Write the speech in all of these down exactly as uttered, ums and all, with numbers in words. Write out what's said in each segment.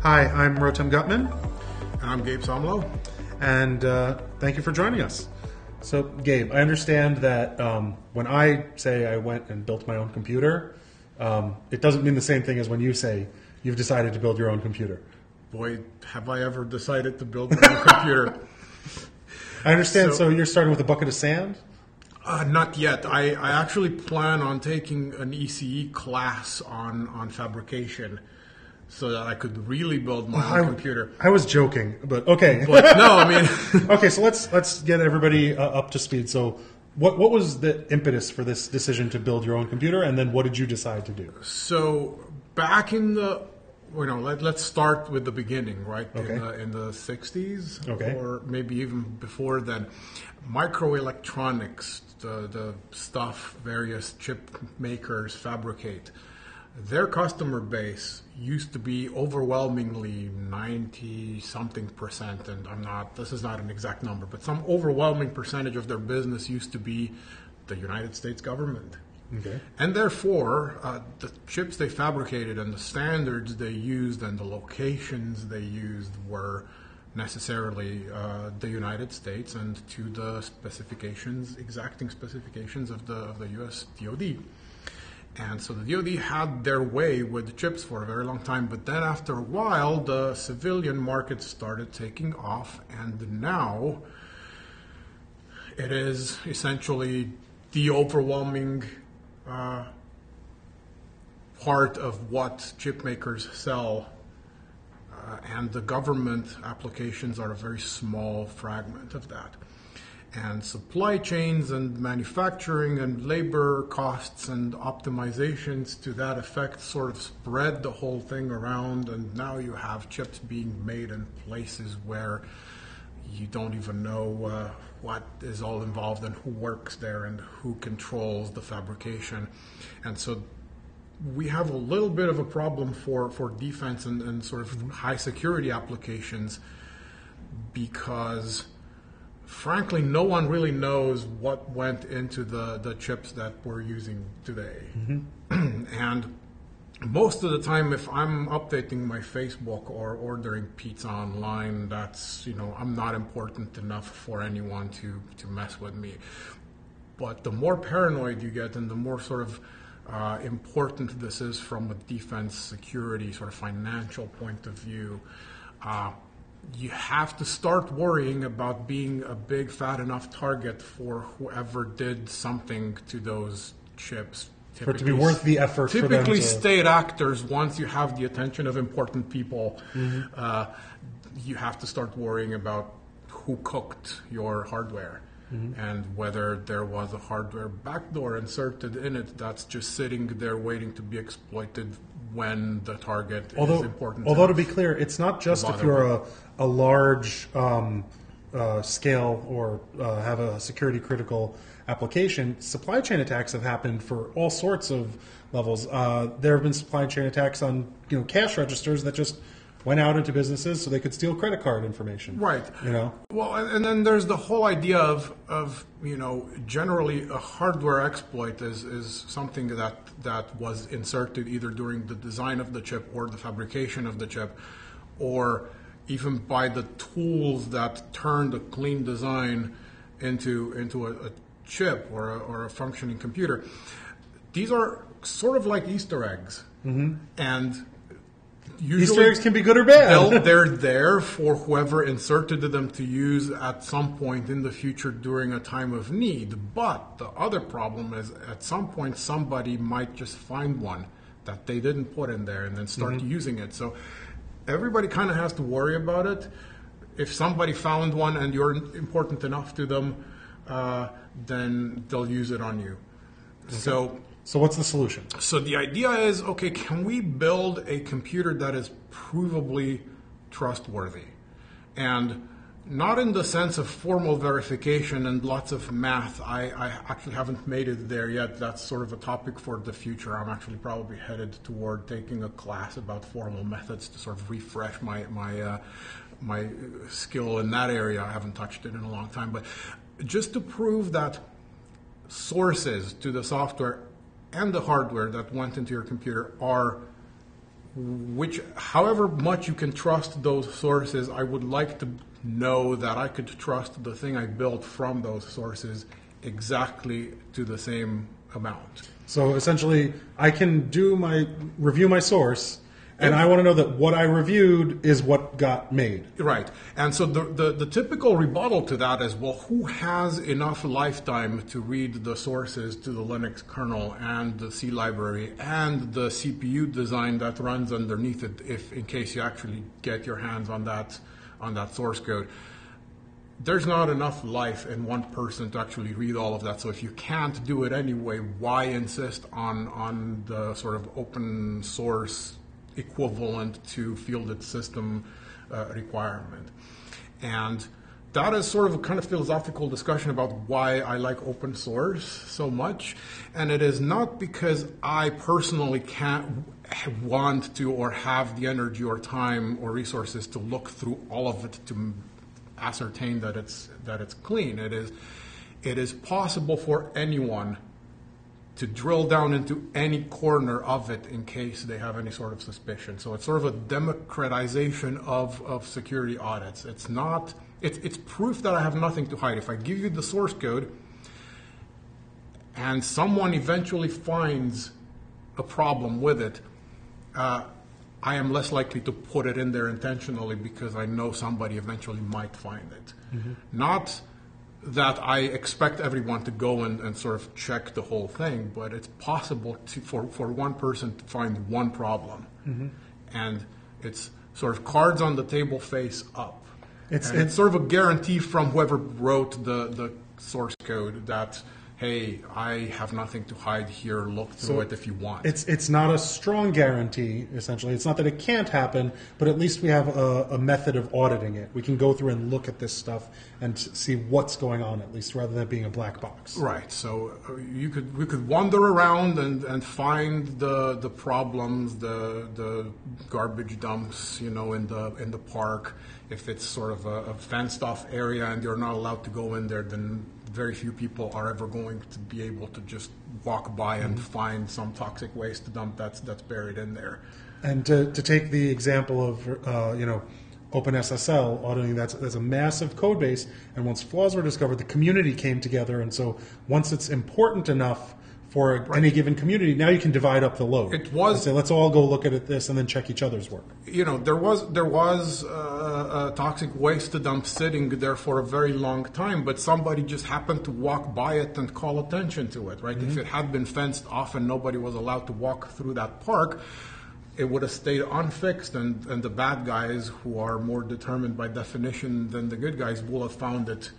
Hi, I'm Rotem Gutman. And I'm Gabe Somlow. And uh, thank you for joining us. So, Gabe, I understand that um, when I say I went and built my own computer, um, it doesn't mean the same thing as when you say you've decided to build your own computer. Boy, have I ever decided to build my own computer. I understand, so, So- you're starting with a bucket of sand? Uh, not yet. I, I actually plan on taking an E C E class on, on fabrication so that I could really build my own I, computer. I was joking, but okay. But no, I mean, Okay, so let's let's get everybody uh, up to speed. So, what what was the impetus for this decision to build your own computer, and then what did you decide to do? so back in the, you know, let, let's start with the beginning, right? Okay. In the, in the sixties, Okay. or maybe even before then, microelectronics, the, the stuff various chip makers fabricate, their customer base used to be overwhelmingly ninety something percent, and I'm not, this is not an exact number, but some overwhelming percentage of their business used to be the United States government. Okay. And therefore, uh, the chips they fabricated and the standards they used and the locations they used were necessarily uh, the United States and to the specifications, exacting specifications of the, of the U S D O D. And so the D O D had their way with the chips for a very long time, but then after a while, the civilian market started taking off, and now it is essentially the overwhelming uh, part of what chip makers sell, uh, and the government applications are a very small fragment of that. And supply chains and manufacturing and labor costs and optimizations to that effect sort of spread the whole thing around, and now you have chips being made in places where you don't even know uh, what is all involved and who works there and who controls the fabrication. And so we have a little bit of a problem for, for defense and, and sort of high security applications, because frankly, no one really knows what went into the, the chips that we're using today. Mm-hmm. And most of the time, if I'm updating my Facebook or ordering pizza online, that's, you know, I'm not important enough for anyone to, to mess with me. But the more paranoid you get and the more sort of uh, important this is from a defense, security, sort of financial point of view, uh, you have to start worrying about being a big fat enough target for whoever did something to those chips. For it to be worth the effort for them Typically, to... state actors, once you have the attention of important people, Mm-hmm. uh, you have to start worrying about who cooked your hardware. Mm-hmm. And whether there was a hardware backdoor inserted in it that's just sitting there waiting to be exploited when the target although, is important. Although to enough. be clear, it's not just A if lot you're of a, a large um, uh, scale or uh, have a security critical application. Supply chain attacks have happened for all sorts of levels. Uh, there have been supply chain attacks on you know cash registers that just went out into businesses so they could steal credit card information. Right. You know. Well, and, and then there's the whole idea of, of you know, generally a hardware exploit is, is something that, that was inserted either during the design of the chip or the fabrication of the chip, or even by the tools that turned a clean design into, into a, a chip or a, or a functioning computer. These are sort of like Easter eggs. Mm-hmm. And usually Easter eggs can be good or bad. they'll- they're there for whoever inserted them to use at some point in the future during a time of need. But the other problem is at some point somebody might just find one that they didn't put in there and then start Mm-hmm. using it. So everybody kind of has to worry about it. If somebody found one and you're important enough to them, uh, then they'll use it on you. Okay. So So what's the solution? So the idea is, okay, can we build a computer that is provably trustworthy? And not in the sense of formal verification and lots of math. I, I actually haven't made it there yet. That's sort of a topic for the future. I'm actually probably headed toward taking a class about formal methods to sort of refresh my, my, uh, my skill in that area. I haven't touched it in a long time. But just to prove that sources to the software and the hardware that went into your computer are which, however much you can trust those sources, I would like to know that I could trust the thing I built from those sources exactly to the same amount. So essentially, I can do my review my source, and I want to know that what I reviewed is what got made. Right. And so the, the, the typical rebuttal to that is, well, who has enough lifetime to read the sources to the Linux kernel and the C library and the C P U design that runs underneath it, if in case you actually get your hands on that on that source code? There's not enough life in one person to actually read all of that. So if you can't do it anyway, why insist on on the sort of open source equivalent to fielded system uh, requirement? And that is sort of a kind of philosophical discussion about why I like open source so much. And it is not because I personally can't want to or have the energy or time or resources to look through all of it to ascertain that it's that it's clean. It is it is possible for anyone to drill down into any corner of it in case they have any sort of suspicion. So it's sort of a democratization of, of security audits. It's not it's it's proof that I have nothing to hide. If I give you the source code and someone eventually finds a problem with it, uh, I am less likely to put it in there intentionally because I know somebody eventually might find it. Mm-hmm. Not that I expect everyone to go and, and sort of check the whole thing, but it's possible to, for, for one person to find one problem. Mm-hmm. And it's sort of cards on the table face up. It's, and it's, it's sort of a guarantee from whoever wrote the, the source code that, hey, I have nothing to hide here, look through so it if you want. It's it's not a strong guarantee, essentially. It's not that it can't happen, but at least we have a, a method of auditing it. We can go through and look at this stuff and see what's going on, at least, rather than it being a black box. Right. So uh, you could we could wander around and, and find the the problems, the the garbage dumps, you know, in the in the park. If it's sort of a, a fenced off area and you're not allowed to go in there, then very few people are ever going to be able to just walk by and mm-hmm. find some toxic waste dump that's that's buried in there. And to, to take the example of uh, you know OpenSSL auditing, that's that's a massive code base, and once flaws were discovered, the community came together, and so once it's important enough for right. any given community, now you can divide up the load. It was and say, let's all go look at it, this and then check each other's work. You know, there was there was uh, a toxic waste dump sitting there for a very long time, but somebody just happened to walk by it and call attention to it, right? Mm-hmm. If it had been fenced off and nobody was allowed to walk through that park, it would have stayed unfixed, and, and the bad guys, who are more determined by definition than the good guys, will have found it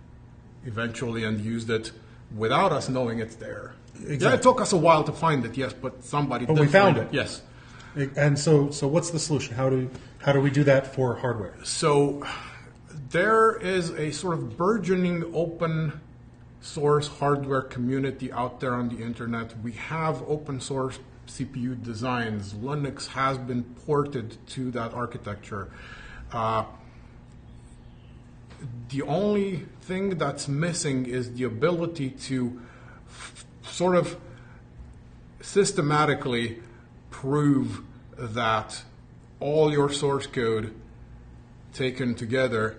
eventually and used it without us knowing it's there. Exactly. Yeah, it took us a while to find it, yes, but somebody but did we found find it. it. Yes. And so, so what's the solution? How do how do we do that for hardware? So there is a sort of burgeoning open source hardware community out there on the internet. We have open source C P U designs. Linux has been ported to that architecture. Uh, the only thing that's missing is the ability to f- sort of systematically prove that all your source code taken together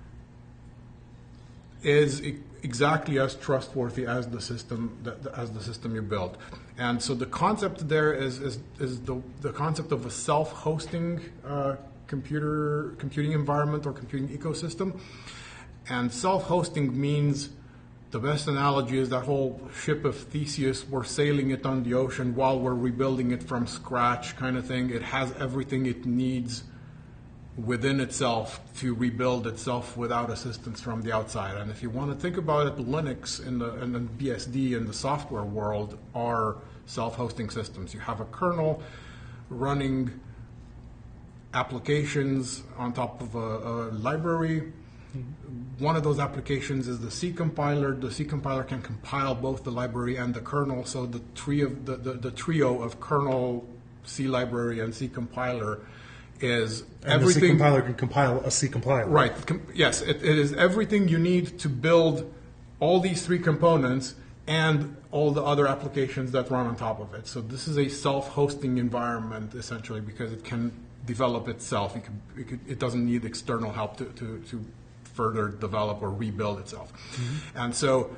is e- exactly as trustworthy as the system that, as the system you built. And so the concept there is is, is the, the concept of a self-hosting uh, computer computing environment or computing ecosystem. And self-hosting means, the best analogy is that whole ship of Theseus, we're sailing it on the ocean while we're rebuilding it from scratch kind of thing. It has everything it needs within itself to rebuild itself without assistance from the outside. And if you want to think about it, Linux and the, and the B S D in the software world are self-hosting systems. You have a kernel running applications on top of a, a library. One of those applications is the C compiler. The C compiler can compile both the library and the kernel. So the, tree of, the, the, the trio of kernel, C library, and C compiler is and everything. The C compiler can compile a C compiler. Right. Com- yes, it, it is everything you need to build all these three components and all the other applications that run on top of it. So this is a self-hosting environment essentially because it can develop itself. It, can, it, can, it doesn't need external help to, to, to further develop or rebuild itself. Mm-hmm. And so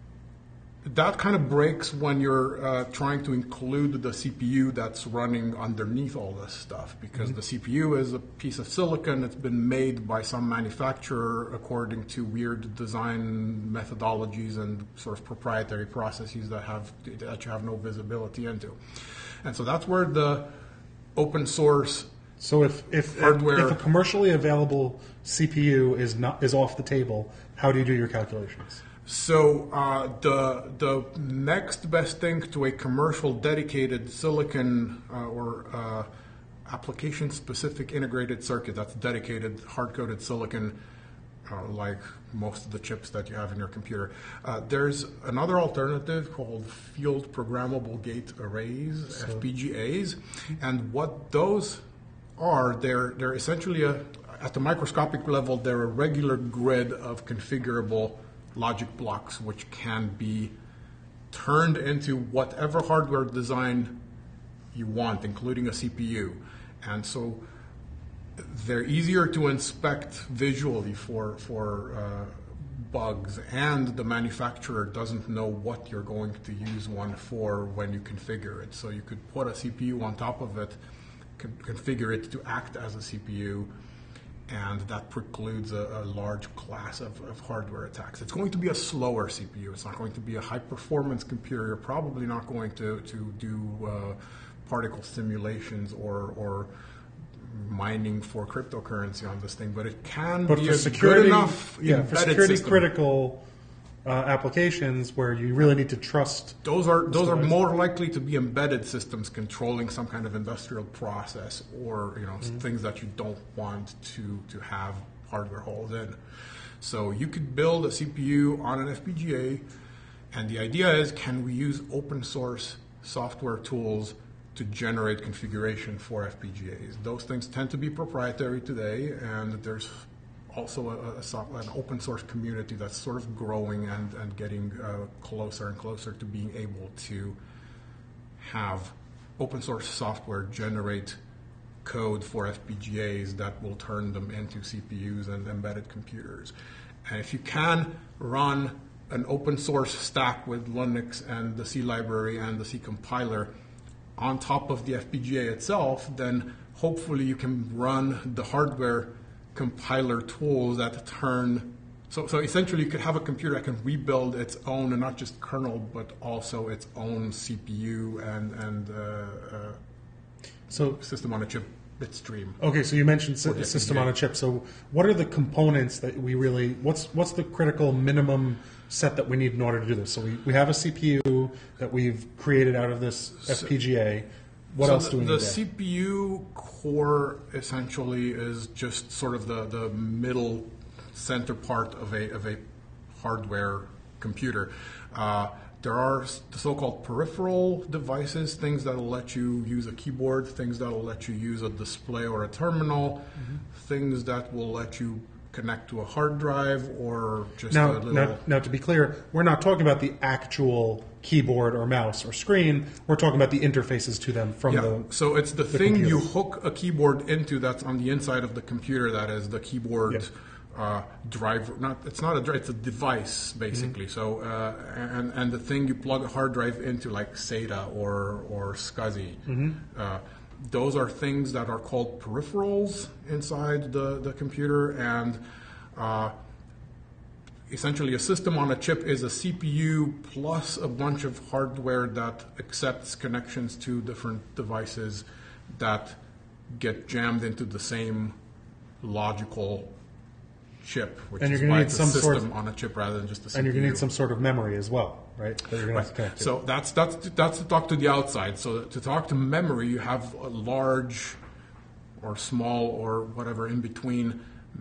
that kind of breaks when you're uh, trying to include the C P U that's running underneath all this stuff, because mm-hmm. the C P U is a piece of silicon that's been made by some manufacturer according to weird design methodologies and sort of proprietary processes that have that you have no visibility into. And so that's where the open source So if if, hardware, if a commercially available C P U is not is off the table, how do you do your calculations? So uh, the the next best thing to a commercial dedicated silicon uh, or uh, application-specific integrated circuit that's dedicated hard-coded silicon, uh, like most of the chips that you have in your computer. Uh, there's another alternative called field programmable gate arrays, so. F P G As, and what those are, they're they're essentially a, at the microscopic level, they're a regular grid of configurable logic blocks which can be turned into whatever hardware design you want, including a C P U. And so they're easier to inspect visually for, for uh, bugs, and the manufacturer doesn't know what you're going to use one for when you configure it. So you could put a C P U on top of it, con- configure it to act as a C P U, and that precludes a, a large class of, of hardware attacks. It's going to be a slower C P U. It's not going to be a high-performance computer. You're probably not going to, to do uh, particle simulations or, or mining for cryptocurrency on this thing, but it can but be for a security, good enough yeah, embedded for security system. critical uh, applications where you really need to trust. Those are those are storage. more likely to be embedded systems controlling some kind of industrial process, or you know mm-hmm. things that you don't want to to have hardware holes in. So you could build a C P U on an F P G A, and the idea is, can we use open source software tools to generate configuration for F P G As? Those things tend to be proprietary today, and there's also a, a soft, an open source community that's sort of growing and, and getting uh, closer and closer to being able to have open source software generate code for F P G As that will turn them into C P Us and embedded computers. And if you can run an open source stack with Linux and the C library and the C compiler on top of the F P G A itself, then hopefully you can run the hardware compiler tools that turn, so, so essentially you could have a computer that can rebuild its own, and not just kernel, but also its own C P U and, and uh, uh, so system on a chip bitstream. Okay, so you mentioned sy- system on a chip. So what are the components that we really, what's what's the critical minimum set that we need in order to do this? So we, we have a C P U that we've created out of this F P G A. What so else do we the, need the there? C P U core essentially is just sort of the, the middle center part of a, of a hardware computer. Uh, there are the so-called peripheral devices, things that will let you use a keyboard, things that will let you use a display or a terminal, mm-hmm. things that will let you connect to a hard drive or just now, a little... Now, now, to be clear, we're not talking about the actual keyboard or mouse or screen. We're talking about the interfaces to them from yeah. the So it's the, the thing computer. You hook a keyboard into that's on the inside of the computer, that is the keyboard yeah. uh, driver. Not It's not a drive, it's a device, basically. Mm-hmm. So uh, and, and the thing you plug a hard drive into, like SATA or, or SCSI, mm-hmm. uh, those are things that are called peripherals inside the, the computer, and uh, essentially a system on a chip is a C P U plus a bunch of hardware that accepts connections to different devices that get jammed into the same logical chip, which and is you're why need it's some a system sort of, on a chip rather than just a C P U. And you're going to need some sort of memory as well, right? That you're going right. to have to connect to. So that's that's that's to talk to the outside. So to talk to memory, you have a large or small or whatever in between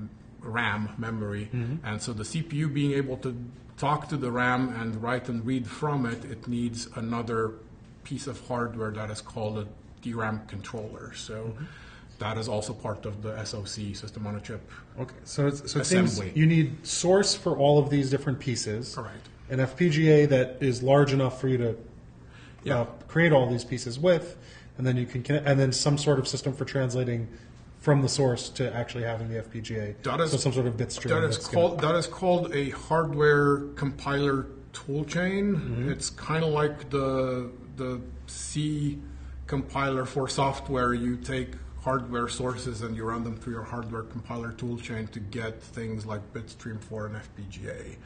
RAM memory, mm-hmm. and so the C P U being able to talk to the RAM and write and read from it, it needs another piece of hardware that is called a D RAM controller. So. Mm-hmm. That is also part of the S O C, system on a chip. Okay, so it's, so it assembly. seems you need source for all of these different pieces. All right. an F P G A that is large enough for you to Yeah. uh, create all these pieces with, and then you can connect, and then some sort of system for translating from the source to actually having the F P G A. That is- so some sort of bit stream. That is that's gonna- called that is called a hardware compiler toolchain. Mm-hmm. It's kind of like the the C compiler for software. You take hardware sources and you run them through your hardware compiler toolchain to get things like bitstream for an F P G A,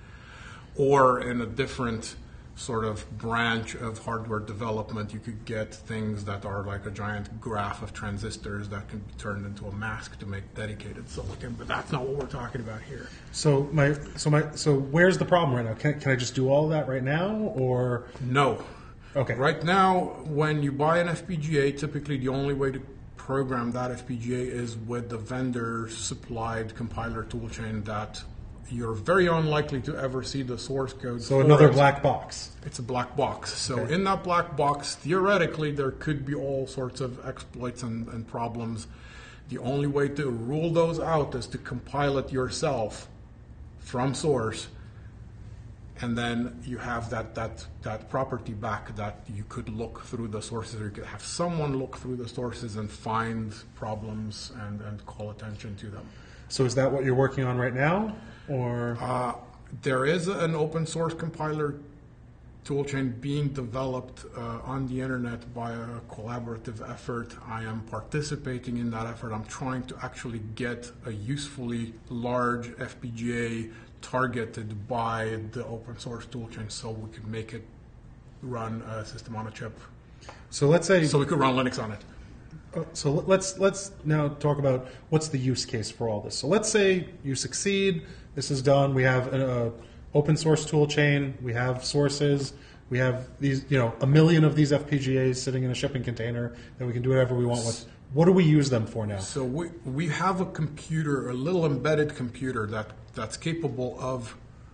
or in a different sort of branch of hardware development, you could get things that are like a giant graph of transistors that can be turned into a mask to make dedicated silicon. But that's not what we're talking about here. So my so my so where's the problem right now? Can can I just do all of that right now, or No. okay? Right now, when you buy an F P G A, typically the only way to program that F P G A is with the vendor-supplied compiler toolchain that you're very unlikely to ever see the source code. So for another it. black box. It's a black box. So Okay. in that black box, theoretically, there could be all sorts of exploits and, and problems. The only way to rule those out is to compile it yourself from source, and then you have that, that, that property back that you could look through the sources, or you could have someone look through the sources and find problems and, and call attention to them. So is that what you're working on right now, or Uh, there is an open source compiler toolchain being developed uh, on the internet by a collaborative effort. I am participating in that effort. I'm trying to actually get a usefully large F P G A targeted by the open source toolchain so we could make it run a system on a chip. so? Let's say So we could run Linux on it. Uh, So let's let's now talk about what's the use case for all this. So let's say you succeed. This is done. We have an uh, open source tool chain. We have sources. We have these, you know, a million of these F P G As sitting in a shipping container that we can do whatever we want with. What do we use them for now? So we, we have a computer, a little embedded computer that, that's capable of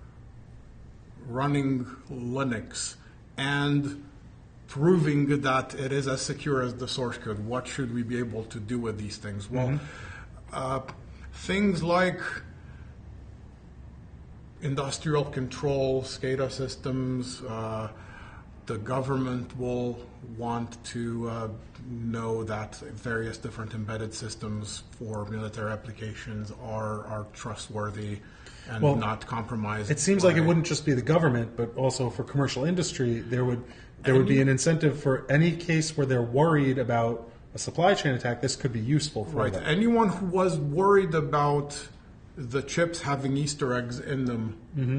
running Linux and proving that it is as secure as the source code. What should we be able to do with these things? Well, uh, things like industrial control, SCADA systems, uh, the government will want to uh, know that various different embedded systems for military applications are, are trustworthy and Well, not compromised. It seems like it by- wouldn't just be the government, but also for commercial industry, there would there would be an incentive for any case where they're worried about a supply chain attack. This could be useful for Right. them. Anyone who was worried about the chips having Easter eggs in them, Mm-hmm.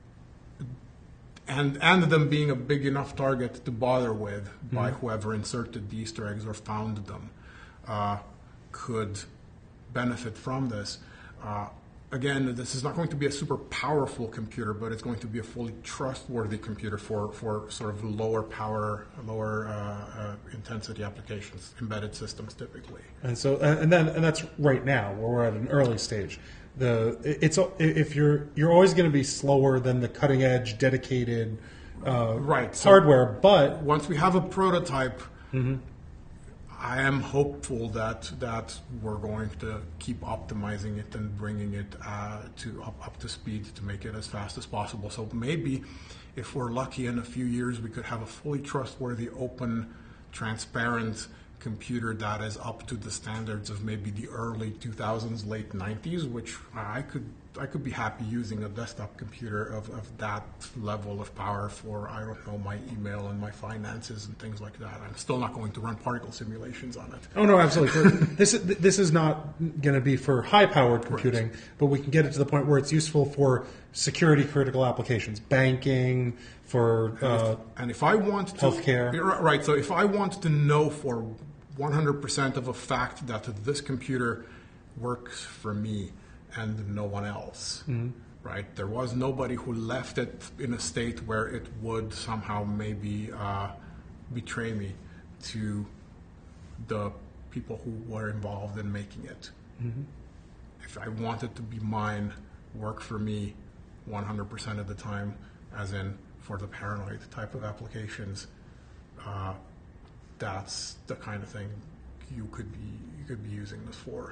and and them being a big enough target to bother with by Mm-hmm. whoever inserted the Easter eggs or found them, uh, could benefit from this. Uh, again, this is not going to be a super powerful computer, but it's going to be a fully trustworthy computer for, for sort of lower power, lower uh, uh, intensity applications, embedded systems typically. And so, and and then, and that's right now where we're at an early stage. The it's if you're you're always going to be slower than the cutting edge dedicated uh, Right. So hardware, but once we have a prototype, I am hopeful that that we're going to keep optimizing it and bringing it uh, to up, up to speed to make it as fast as possible. So maybe, if we're lucky, in a few years we could have a fully trustworthy, open, transparent computer that is up to the standards of maybe the early two thousands, late nineties, which I could I could be happy using a desktop computer of, of that level of power for, I don't know, my email and my finances and things like that. I'm still not going to run particle simulations on it. oh no, absolutely. this is this is not going to be for high powered computing, but we can get it to the point where it's useful for security critical applications, banking, for uh, And if I want to... Healthcare. Yeah, right, so if I want to know for one hundred percent of a fact that this computer works for me and no one else, right? There was nobody who left it in a state where it would somehow maybe uh, betray me to the people who were involved in making it. If I want it to be mine, work for me one hundred percent of the time, as in for the paranoid type of applications, uh, that's the kind of thing you could be you could be using this for.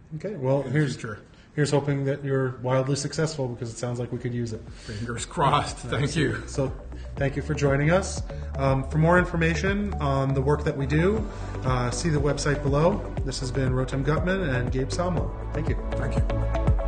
Okay, well, the here's future. here's hoping that you're wildly successful because it sounds like we could use it. Fingers crossed. Thank you. So, thank you for joining us. Um, for more information on the work that we do, uh, see the website below. This has been Rotem Gutman and Gabe Salmo. Thank you. Thank you.